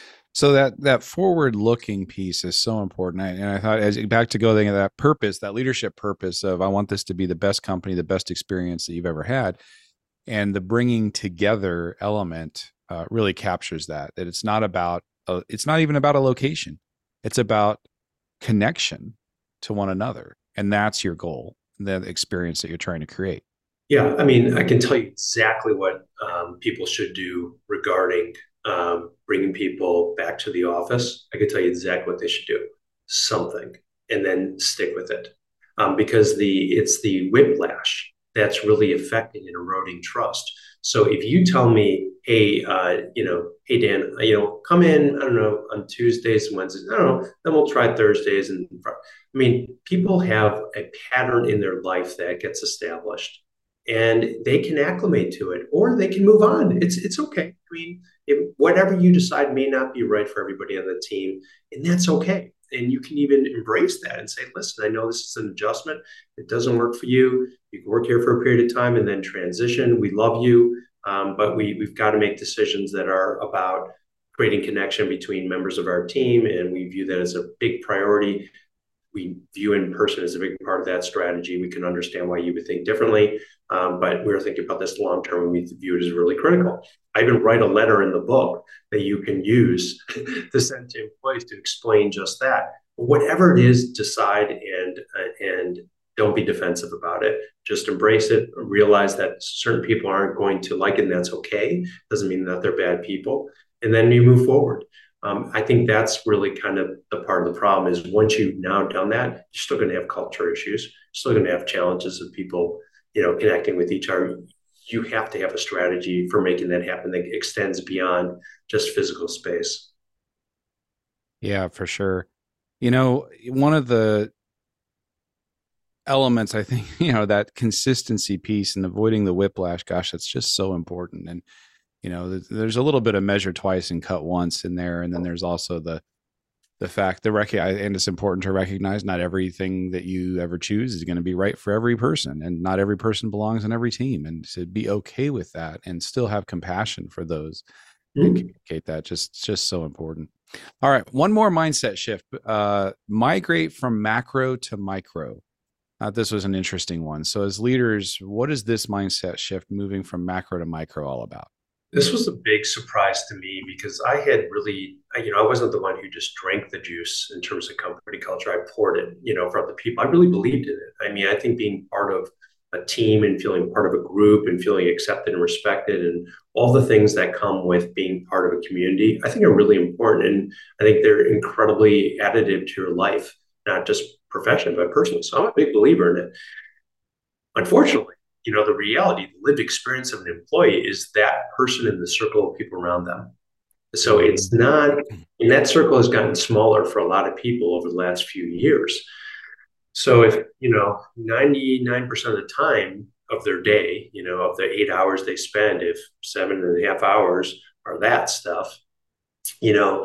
C: So that that forward-looking piece is so important. I, and I thought, as back to going to that purpose, that leadership purpose of I want this to be the best company, the best experience that you've ever had, and the bringing together element uh, really captures that. That it's not about a, it's not even about a location. It's about connection to one another, and that's your goal, the experience that you're trying to create.
B: Yeah, I mean, I can tell you exactly what um, people should do regarding um, bringing people back to the office. I can tell you exactly what they should do. Something, and then stick with it, um, because the it's the whiplash that's really affecting and eroding trust. So if you tell me, hey, uh, you know, hey Dan, you know, come in, I don't know, on Tuesdays and Wednesdays, I don't know, then we'll try Thursdays and I mean, people have a pattern in their life that gets established, and they can acclimate to it, or they can move on. It's it's okay. I mean, if, whatever you decide may not be right for everybody on the team, and that's okay. And you can even embrace that and say, listen, I know this is an adjustment. It doesn't work for you. You can work here for a period of time and then transition. We love you, um, but we, we've got to make decisions that are about creating connection between members of our team, and we view that as a big priority. We view in person as a big part of that strategy. We can understand why you would think differently, um, but we're thinking about this long term, and we view it as really critical. I even write a letter in the book that you can use to send to employees to explain just that. Whatever it is, decide and uh, and don't be defensive about it. Just embrace it. Realize that certain people aren't going to like it, and that's okay. Doesn't mean that they're bad people. And then you move forward. Um, I think that's really kind of the part of the problem is once you've now done that, you're still going to have culture issues. You're still going to have challenges of people, you know, connecting with each other. You have to have a strategy for making that happen that extends beyond just physical space.
C: Yeah, for sure. You know, one of the elements, I think, you know, that consistency piece and avoiding the whiplash, gosh, that's just so important. And you know, there's a little bit of measure twice and cut once in there. And then there's also the, the fact the rec- and it's important to recognize not everything that you ever choose is going to be right for every person, and not every person belongs on every team, and to be okay with that and still have compassion for those mm-hmm. and communicate that just just so important. All right, one more mindset shift. Uh, migrate from macro to micro. Uh, this was an interesting one. So as leaders, what is this mindset shift moving from macro to micro all about?
B: This was a big surprise to me because I had really, you know, I wasn't the one who just drank the juice in terms of company culture. I poured it, you know, for other people. I really believed in it. I mean, I think being part of a team and feeling part of a group and feeling accepted and respected and all the things that come with being part of a community, I think are really important. And I think they're incredibly additive to your life, not just professionally, but personally. So I'm a big believer in it. Unfortunately, you know, the reality, the lived experience of an employee is that person in the circle of people around them. So it's not, and that circle has gotten smaller for a lot of people over the last few years. So if, you know, ninety-nine percent of the time of their day, you know, of the eight hours they spend, if seven and a half hours are that stuff, you know,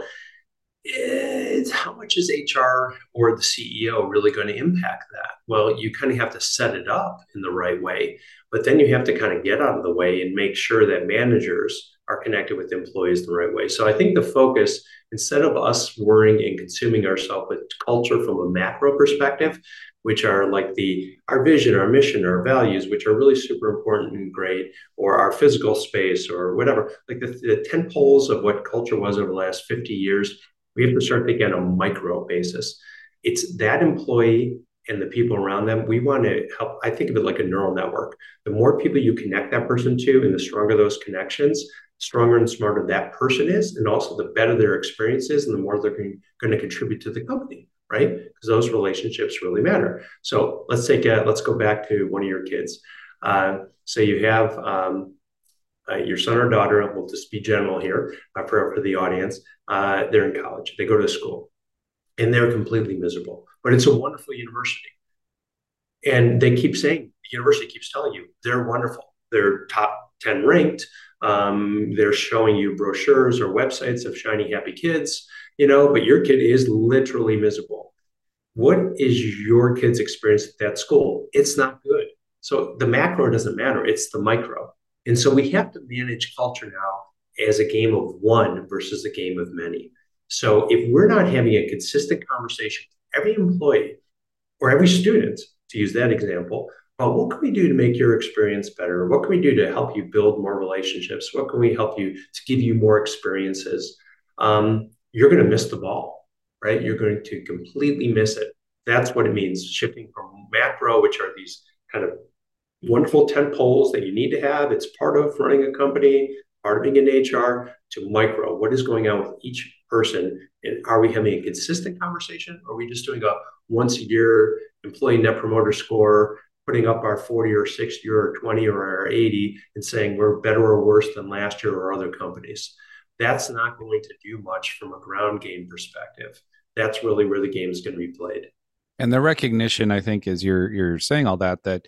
B: it's how much is H R or the C E O really going to impact that? Well, you kind of have to set it up in the right way, but then you have to kind of get out of the way and make sure that managers are connected with employees the right way. So I think the focus, instead of us worrying and consuming ourselves with culture from a macro perspective, which are like the our vision, our mission, our values, which are really super important and great, or our physical space or whatever, like the, the ten poles of what culture was over the last fifty years, we have to start thinking on a micro basis. It's that employee and the people around them. We want to help. I think of it like a neural network. The more people you connect that person to and the stronger those connections, stronger and smarter that person is, and also the better their experience is and the more they're going to contribute to the company, right? Because those relationships really matter. So let's take a, let's go back to one of your kids. Uh, so you have um, uh, your son or daughter, we'll just be general here uh, for, for the audience. Uh, they're in college, they go to school, and they're completely miserable. But it's a wonderful university. And they keep saying, the university keeps telling you, they're wonderful. They're top ten ranked. Um, they're showing you brochures or websites of shiny, happy kids, you know, but your kid is literally miserable. What is your kid's experience at that school? It's not good. So the macro doesn't matter. It's the micro. And so we have to manage culture now as a game of one versus a game of many. So if we're not having a consistent conversation with every employee or every student, to use that example, well, what can we do to make your experience better? What can we do to help you build more relationships? What can we help you to give you more experiences? Um, you're going to miss the ball, right? You're going to completely miss it. That's what it means, shifting from macro, which are these kind of wonderful tent poles that you need to have. It's part of running a company, part of being in H R, to micro. What is going on with each person? And are we having a consistent conversation? Or are we just doing a once a year employee net promoter score, putting up our forty or sixty or twenty or our eighty and saying we're better or worse than last year or other companies? That's not going to do much from a ground game perspective. That's really where the game is going to be played.
C: And the recognition, I think, is you're you're saying all that, that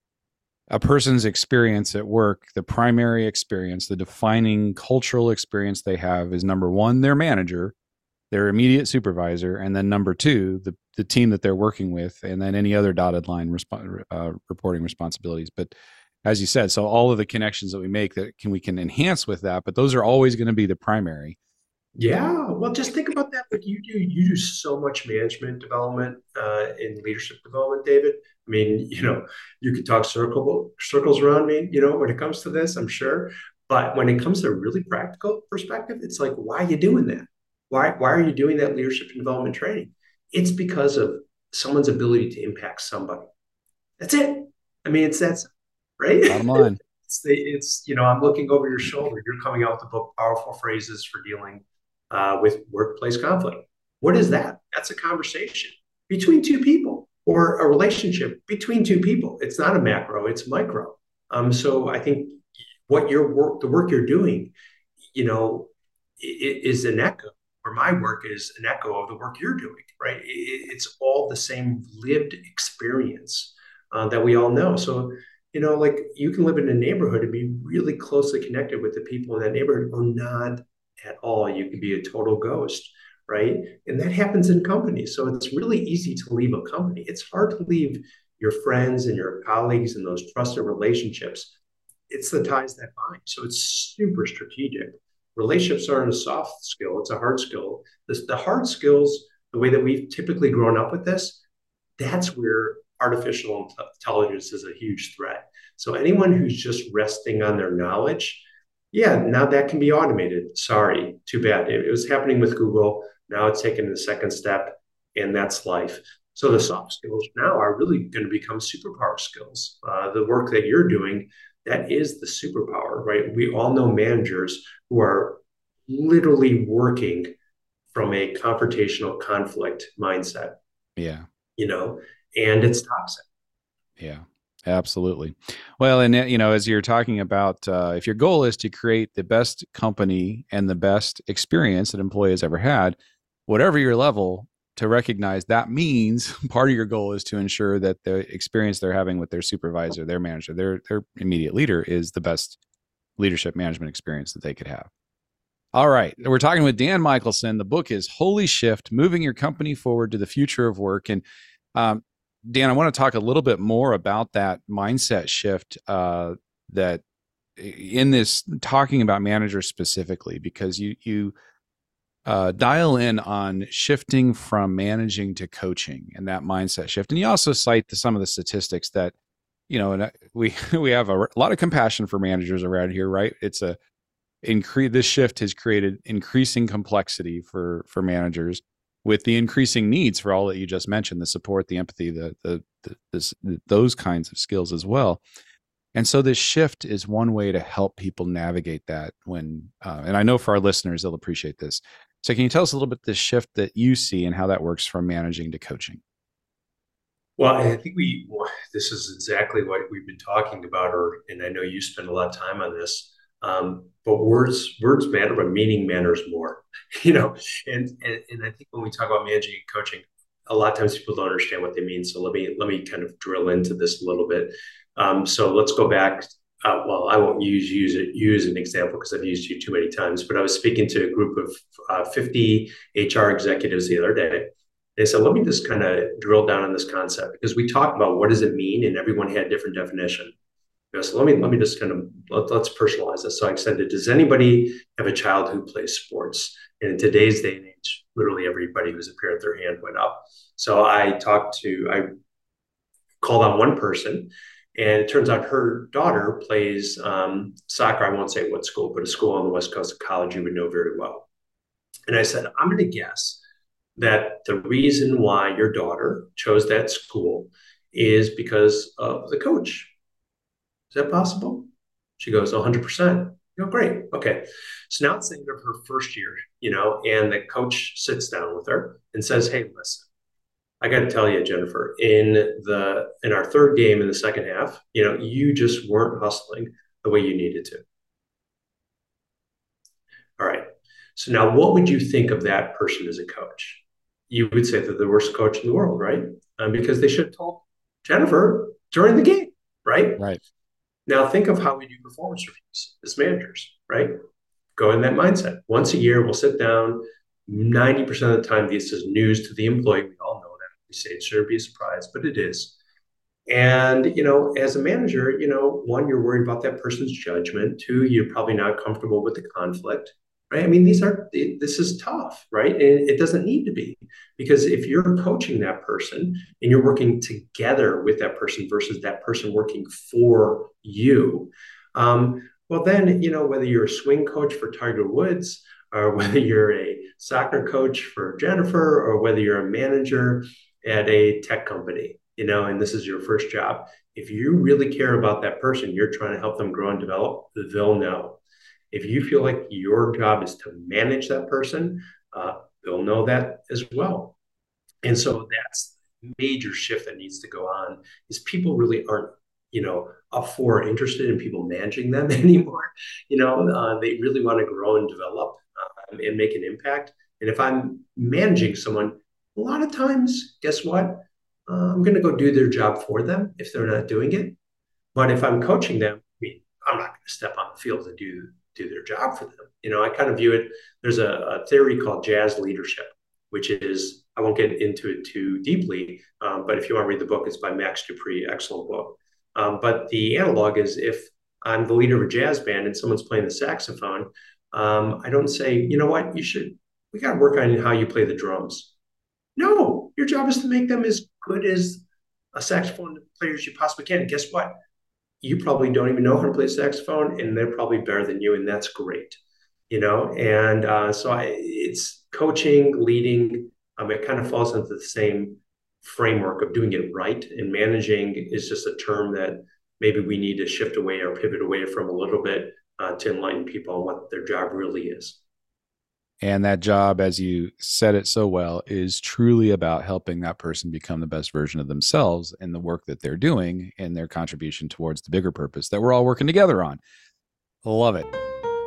C: a person's experience at work, the primary experience, the defining cultural experience they have is, number one, their manager, their immediate supervisor, and then number two, the, the team that they're working with, and then any other dotted line resp- uh, reporting responsibilities. But as you said, so all of the connections that we make that can we can enhance with that, but those are always going to be the primary.
B: Yeah, well, just think about that. Like you do, you do so much management development uh, and leadership development, David. I mean, you know, you could talk circle circles around me, you know, when it comes to this, I'm sure. But when it comes to a really practical perspective, it's like, why are you doing that? Why why are you doing that leadership and development training? It's because of someone's ability to impact somebody. That's it. I mean, it's that's right.
C: Bottom line.
B: it's the, it's you know, I'm looking over your shoulder. You're coming out with the book, Powerful Phrases for Dealing Uh, with workplace conflict. What is that? That's a conversation between two people or a relationship between two people. It's not a macro, it's micro. Um, so I think what your work, the work you're doing, you know, is an echo, or my work is an echo of the work you're doing, right? It's all the same lived experience uh, that we all know. So, you know, like you can live in a neighborhood and be really closely connected with the people in that neighborhood or not at all. You could be a total ghost. right? And that happens in companies. So it's really easy to leave a company. It's hard to leave your friends and your colleagues and those trusted relationships. It's the ties that bind. So it's super strategic. Relationships aren't a soft skill, it's a hard skill. This, the hard skills, the way that we've typically grown up with this, that's where artificial intelligence is a huge threat. So anyone who's just resting on their knowledge, yeah, now that can be automated. Sorry, too bad. It, it was happening with Google. Now it's taken the second step, and that's life. So the soft skills now are really going to become superpower skills. Uh, the work that you're doing, that is the superpower, right? We all know managers who are literally working from a confrontational conflict mindset.
C: Yeah.
B: You know, and it's toxic.
C: Yeah, absolutely. Well, and you know, as you're talking about, uh, if your goal is to create the best company and the best experience that employee has ever had, whatever your level, to recognize that means part of your goal is to ensure that the experience they're having with their supervisor, their manager, their their immediate leader is the best leadership management experience that they could have. All right. We're talking with Dan Michelson. The book is Holy Shift, Moving Your Company Forward to the Future of Work. And um, Dan, I want to talk a little bit more about that mindset shift uh, that in this, talking about managers specifically, because you, you uh, dial in on shifting from managing to coaching and that mindset shift. And you also cite the, some of the statistics that, you know, and we, we have a, a lot of compassion for managers around here, right? It's a, Increase this shift has created increasing complexity for for managers, with the increasing needs for all that you just mentioned, the support, the empathy, the the, the this, those kinds of skills as well. And so this shift is one way to help people navigate that. When uh, and I know for our listeners, they'll appreciate this. So can you tell us a little bit the shift that you see and how that works from managing to coaching?
B: Well, I think we this is exactly what we've been talking about, or and I know you spend a lot of time on this. Um, but words words matter, but meaning matters more, you know. And, and and I think when we talk about managing and coaching, a lot of times people don't understand what they mean. So let me let me kind of drill into this a little bit. Um, so let's go back. Uh, well, I won't use use it use an example because I've used you too many times. But I was speaking to a group of uh, fifty H R executives the other day. They said, let me just kind of drill down on this concept, because we talked about what does it mean, and everyone had a different definition. So let me let me just kind of let, let's personalize this. So I said, does anybody have a child who plays sports? And in today's day and age, literally everybody who's a parent, their hand went up. So I talked to, I called on one person, and it turns out her daughter plays um, soccer. I won't say what school, but a school on the West Coast, of college you would know very well. And I said, I'm going to guess that the reason why your daughter chose that school is because of the coach. Is that possible? She goes, one hundred percent. You go, great. Okay. So now it's the end of her first year, you know, and the coach sits down with her and says, hey, listen, I got to tell you, Jennifer, in the in our third game in the second half, you know, you just weren't hustling the way you needed to. All right. So now what would you think of that person as a coach? You would say they're the worst coach in the world, right? Um, because they should have told Jennifer during the game, right?
C: Right.
B: Now think of how we do performance reviews as managers, right? Go in that mindset. Once a year, we'll sit down. ninety percent of the time, this is news to the employee. We all know that. We say it shouldn't be a surprise, but it is. And, you know, as a manager, you know, one, you're worried about that person's judgment. Two, you're probably not comfortable with the conflict, right? I mean, these are, this is tough, right? And it doesn't need to be, because if you're coaching that person and you're working together with that person versus that person working for you, um, well, then, you know, whether you're a swing coach for Tiger Woods, or whether you're a soccer coach for Jennifer, or whether you're a manager at a tech company, you know, and this is your first job, if you really care about that person, you're trying to help them grow and develop, they'll know. If you feel like your job is to manage that person, uh, they'll know that as well. And so that's the major shift that needs to go on, is people really aren't, you know, up for or interested in people managing them anymore. You know, uh, they really want to grow and develop uh, and make an impact. And if I'm managing someone, a lot of times, guess what? Uh, I'm going to go do their job for them if they're not doing it. But if I'm coaching them, I mean, I'm not going to step on the field and do do their job for them. You know, I kind of view it, there's a, a theory called jazz leadership. which is, I won't get into it too deeply, um, but if you want to read the book, it's by Max Dupree, excellent book. Um, but the analog is if I'm the leader of a jazz band and someone's playing the saxophone, um, I don't say, you know what, you should, we got to work on how you play the drums. No, your job is to make them as good as a saxophone player as you possibly can. And guess what? You probably don't even know how to play saxophone, and they're probably better than you, and that's great, you know. And uh, so I, it's coaching, leading. Um, it kind of falls into the same framework of doing it right. And managing is just a term that maybe we need to shift away or pivot away from a little bit uh, to enlighten people on what their job really is.
C: And that job, as you said it so well, is truly about helping that person become the best version of themselves in the work that they're doing and their contribution towards the bigger purpose that we're all working together on. Love it.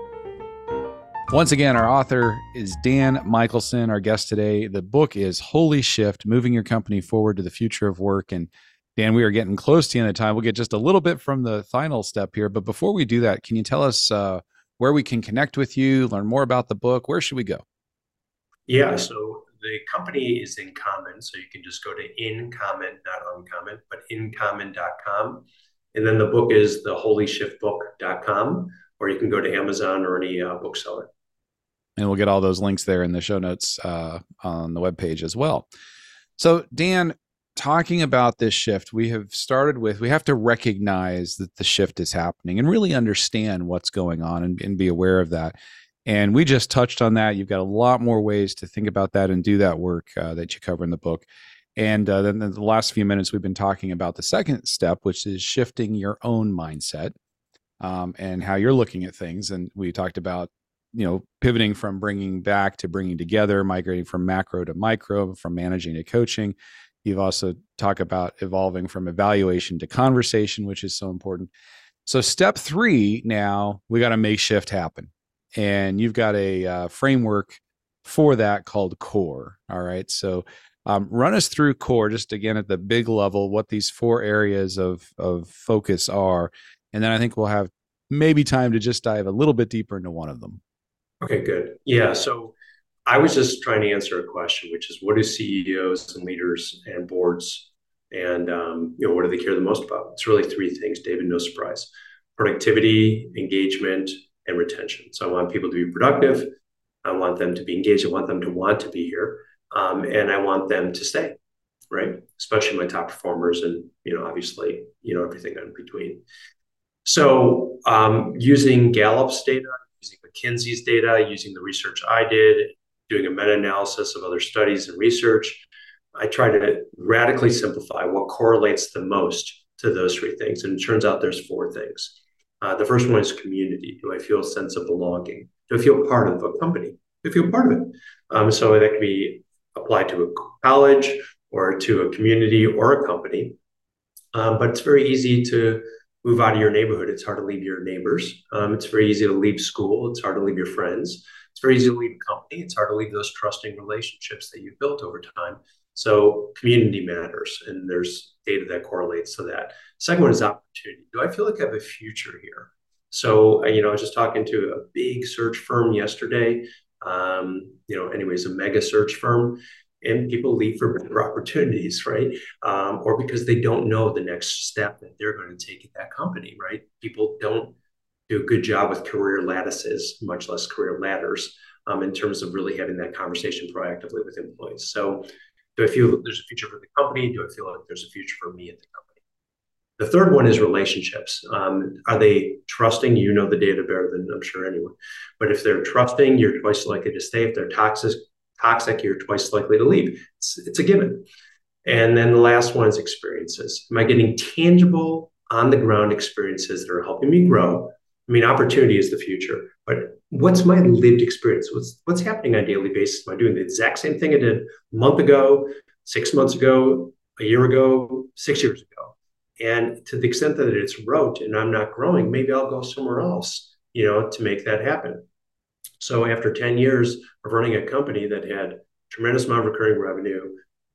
C: Once again, our author is Dan Michelson, our guest today. The book is Holy Shift, Moving Your Company Forward to the Future of Work. And Dan, we are getting close to the end of time. We'll get just a little bit from the final step here. But before we do that, can you tell us uh, where we can connect with you, learn more about the book? Where should we go?
B: Yeah, so the company is InCommon, so you can just go to InCommon, not Uncommon, but incommon dot com. And then the book is the holy shift book dot com, or you can go to Amazon or any uh, bookseller.
C: And we'll get all those links there in the show notes uh, on the webpage as well. So, Dan, talking about this shift, we have started with, we have to recognize that the shift is happening and really understand what's going on and, and be aware of that. And we just touched on that. You've got a lot more ways to think about that and do that work uh, that you cover in the book. And uh, then the last few minutes, we've been talking about the second step, which is shifting your own mindset um, and how you're looking at things. And we talked about, you know, pivoting from bringing back to bringing together, migrating from macro to micro, from managing to coaching. You've also talked about evolving from evaluation to conversation, which is so important. So step three, now we got to make shift happen. And you've got a uh, framework for that called CORE. All right. So um, run us through CORE, just again at the big level, what these four areas of, of focus are. And then I think we'll have maybe time to just dive a little bit deeper into one of them.
B: Okay, good. Yeah. So I was just trying to answer a question, which is what do C E Os and leaders and boards and, um, you know, what do they care the most about? It's really three things, David, no surprise: productivity, engagement, and retention. So I want people to be productive. I want them to be engaged. I want them to want to be here. Um, and I want them to stay, right? Especially my top performers and, you know, obviously, you know, everything in between. So um, using Gallup's data, using McKinsey's data, using the research I did, doing a meta-analysis of other studies and research, I try to radically simplify what correlates the most to those three things. And it turns out there's four things. Uh, the first one is community. Do I feel a sense of belonging? Do I feel part of a company? Do I feel part of it? Um, so that can be applied to a college or to a community or a company. Um, but it's very easy to move out of your neighborhood. It's hard to leave your neighbors. Um, it's very easy to leave school. It's hard to leave your friends. It's very easy to leave a company. It's hard to leave those trusting relationships that you've built over time. So community matters, and there's data that correlates to that. Second one is opportunity. Do I feel like I have a future here? So, you know, I was just talking to a big search firm yesterday, um, you know, anyways, a mega search firm, and people leave for better opportunities, right? Um, or because they don't know the next step that they're going to take at that company, right? People don't do a good job with career lattices, much less career ladders, um, in terms of really having that conversation proactively with employees. So do I feel that there's a future for the company? Do I feel like there's a future for me at the company? The third one is relationships. Um, are they trusting? You know the data better than I'm sure anyone. But if they're trusting, you're twice likely to stay. If they're toxic, toxic, you're twice likely to leave. It's, it's a given. And then the last one is experiences. Am I getting tangible, on-the-ground experiences that are helping me grow? I mean, opportunity is the future, but what's my lived experience? What's what's happening on a daily basis? Am I doing the exact same thing I did a month ago, six months ago, a year ago, six years ago? And to the extent that it's rote and I'm not growing, maybe I'll go somewhere else, you know, to make that happen. So after ten years of running a company that had tremendous amount of recurring revenue,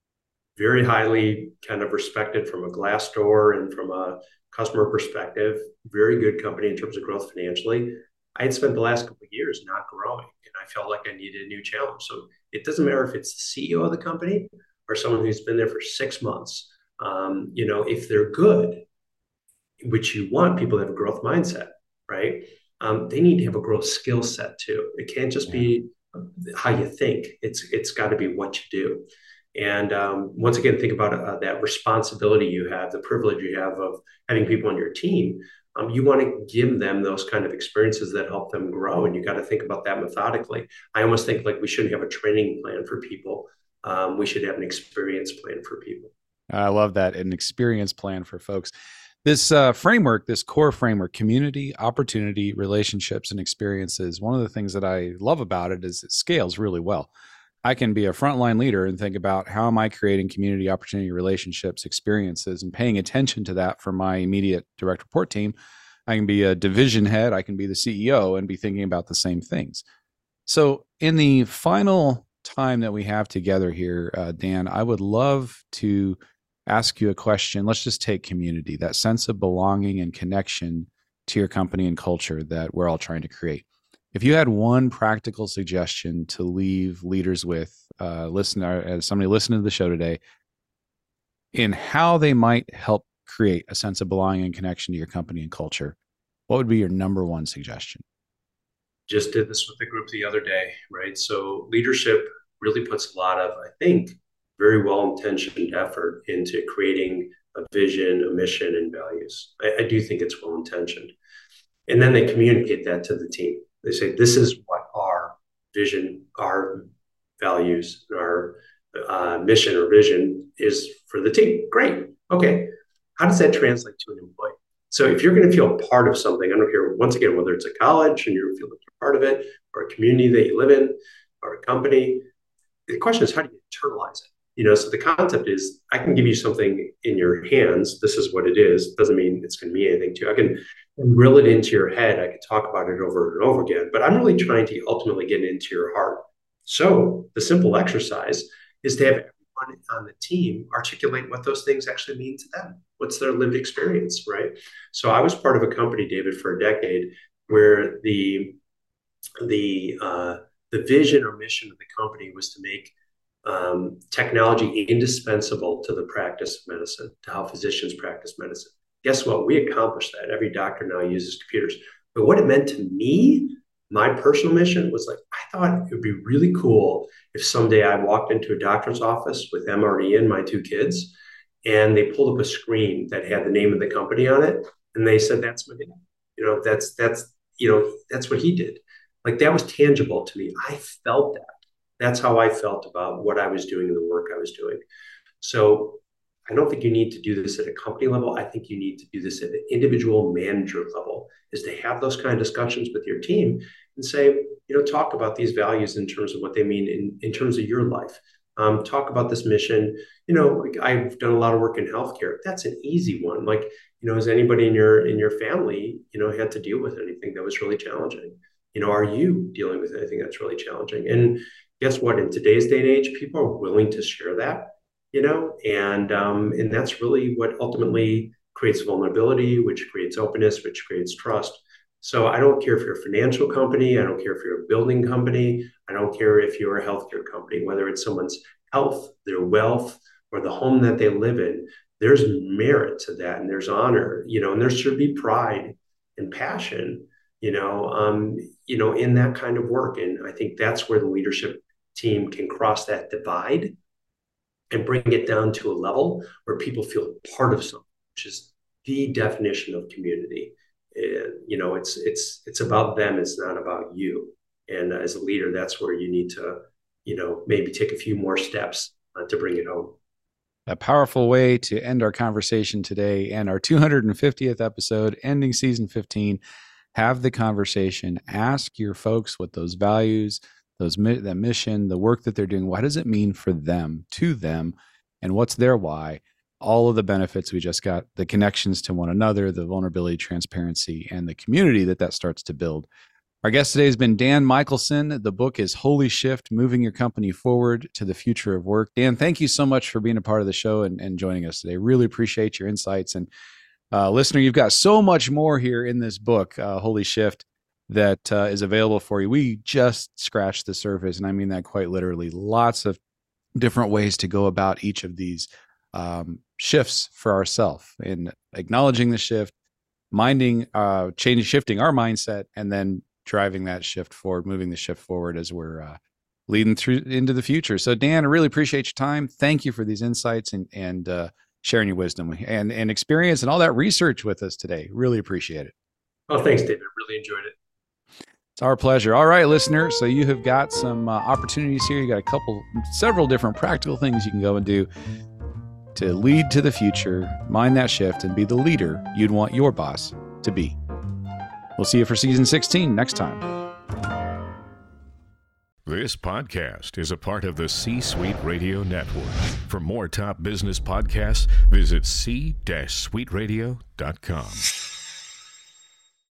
B: very highly kind of respected from a Glassdoor and from a customer perspective, very good company in terms of growth financially. I had spent the last couple of years not growing, and I felt like I needed a new challenge. So it doesn't matter if it's the C E O of the company or someone who's been there for six months. Um, you know, if they're good, which you want people to have a growth mindset, right? Um, they need to have a growth skill set too. It can't just yeah. be how you think. It's it's got to be what you do. And um, once again, think about uh, that responsibility you have, the privilege you have of having people on your team. Um, you want to give them those kind of experiences that help them grow, and you got to think about that methodically. I almost think like we shouldn't have a training plan for people. Um, we should have an experience plan for people.
C: I love that, an experience plan for folks. This uh, framework, this core framework, community, opportunity, relationships, and experiences, one of the things that I love about it is it scales really well. I can be a frontline leader and think about how am I creating community, opportunity, relationships, experiences, and paying attention to that for my immediate direct report team. I can be a division head. I can be the C E O and be thinking about the same things. So in the final time that we have together here, uh, Dan, I would love to ask you a question. Let's just take community, that sense of belonging and connection to your company and culture that we're all trying to create. If you had one practical suggestion to leave leaders with, uh, listen, as somebody listening to the show today, in how they might help create a sense of belonging and connection to your company and culture, what would be your number one suggestion?
B: Just did this with the group the other day, right? So leadership really puts a lot of, I think, very well-intentioned effort into creating a vision, a mission, and values. I, I do think it's well-intentioned. And then they communicate that to the team. They say, this is what our vision, our values, our uh, mission or vision is for the team. Great. Okay. How does that translate to an employee? So if you're going to feel part of something, I don't care, once again, whether it's a college and you feel like you're part of it, or a community that you live in, or a company, the question is, how do you internalize it? You know, so the concept is, I can give you something in your hands. This is what it is. Doesn't mean it's going to mean anything to you. I can reel it into your head. I can talk about it over and over again, but I'm really trying to ultimately get into your heart. So the simple exercise is to have everyone on the team articulate what those things actually mean to them. What's their lived experience, right? So I was part of a company, David, for a decade where the the uh, the vision or mission of the company was to make um, technology indispensable to the practice of medicine, to how physicians practice medicine. Guess what? We accomplished that. Every doctor now uses computers. But what it meant to me, my personal mission, was like, I thought it would be really cool if someday I walked into a doctor's office with M R E and my two kids, and they pulled up a screen that had the name of the company on it, and they said, that's my name. You know, that's, that's, you know, that's what he did. Like, that was tangible to me. I felt that. That's how I felt about what I was doing and the work I was doing. So I don't think you need to do this at a company level. I think you need to do this at an individual manager level, is to have those kind of discussions with your team and say, you know, talk about these values in terms of what they mean in, in terms of your life. Um, talk about this mission. You know, like, I've done a lot of work in healthcare. That's an easy one. Like, you know, has anybody in your in your family, you know, had to deal with anything that was really challenging? You know, are you dealing with anything that's really challenging? And guess what? In today's day and age, people are willing to share that, you know, and um, and that's really what ultimately creates vulnerability, which creates openness, which creates trust. So I don't care if you're a financial company. I don't care if you're a building company. I don't care if you're a healthcare company, whether it's someone's health, their wealth, or the home that they live in. There's merit to that, and there's honor, you know, and there should be pride and passion, you know, um, you know, in that kind of work. And I think that's where the leadership team can cross that divide and bring it down to a level where people feel part of something, which is the definition of community. And, you know, it's it's it's about them. It's not about you. And as a leader, that's where you need to, you know, maybe take a few more steps uh, to bring it home.
C: A powerful way to end our conversation today and our two hundred fiftieth episode, ending season fifteen. Have the conversation. Ask your folks what those values, those that mission, the work that they're doing, what does it mean for them, to them, and what's their why? All of the benefits we just got, the connections to one another, the vulnerability, transparency, and the community that that starts to build. Our guest today has been Dan Michelson. The book is Holy Shift, Moving Your Company Forward to the Future of Work. Dan, thank you so much for being a part of the show and, and joining us today. Really appreciate your insights. And uh, listener, you've got so much more here in this book, uh, Holy Shift, that uh, is available for you. We just scratched the surface, and I mean that quite literally. Lots of different ways to go about each of these um, shifts for ourselves, in acknowledging the shift, minding, uh, changing, shifting our mindset, and then driving that shift forward, moving the shift forward as we're uh, leading through into the future. So, Dan, I really appreciate your time. Thank you for these insights and and uh, sharing your wisdom and and experience and all that research with us today. Really appreciate it.
B: Oh, thanks, David. Really enjoyed it.
C: It's our pleasure. All right, listener. So you have got some uh, opportunities here. You got a couple, several different practical things you can go and do to lead to the future, mind that shift, and be the leader you'd want your boss to be. We'll see you for season sixteen next time.
D: This podcast is a part of the C-Suite Radio Network. For more top business podcasts, visit c suite radio dot com.